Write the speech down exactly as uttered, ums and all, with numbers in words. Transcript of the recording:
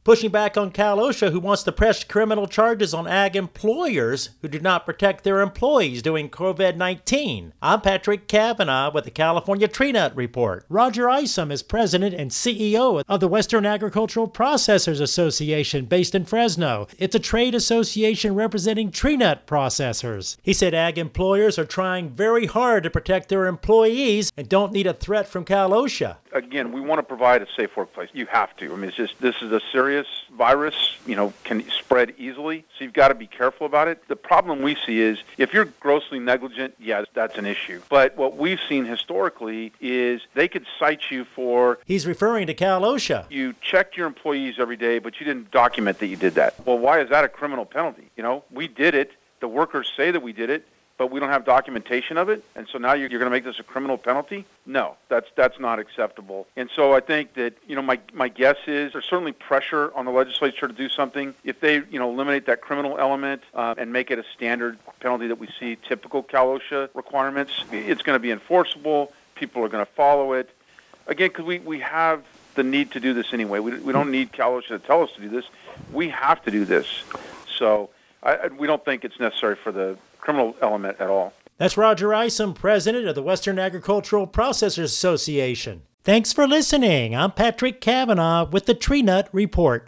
pushing back on Cal OSHA, who wants to press criminal charges on ag employers who do not protect their employees during COVID nineteen. I'm Patrick Kavanaugh with the California Tree Nut Report. Roger Isom is president and C E O of the Western Agricultural Processors Association based in Fresno. It's a trade association representing tree nut processors. He said ag employers are trying very hard to protect their employees and don't need a threat from Cal OSHA. Again, we want to provide a safe workplace. You have to. I mean, it's just, this is a serious virus, you know, can spread easily, so you've got to be careful about it. The problem we see is if you're grossly negligent, yeah, that's an issue. But what we've seen historically is they could cite you for... He's referring to Cal OSHA. You checked your employees every day, but you didn't document that you did that. Well, why is that a criminal penalty? You know, we did it. The workers say that we did it, but we don't have documentation of it, and so now you're, you're going to make this a criminal penalty? No, that's that's not acceptable. And so I think that, you know, my my guess is there's certainly pressure on the legislature to do something. If they, you know, eliminate that criminal element uh, and make it a standard penalty that we see typical Cal OSHA requirements, it's going to be enforceable. People are going to follow it. Again, because we, we have the need to do this anyway. We, we don't need Cal OSHA to tell us to do this. We have to do this. So I, we don't think it's necessary for the criminal element at all. That's Roger Isom, president of the Western Agricultural Processors Association. Thanks for listening. I'm Patrick Kavanaugh with the Tree Nut Report.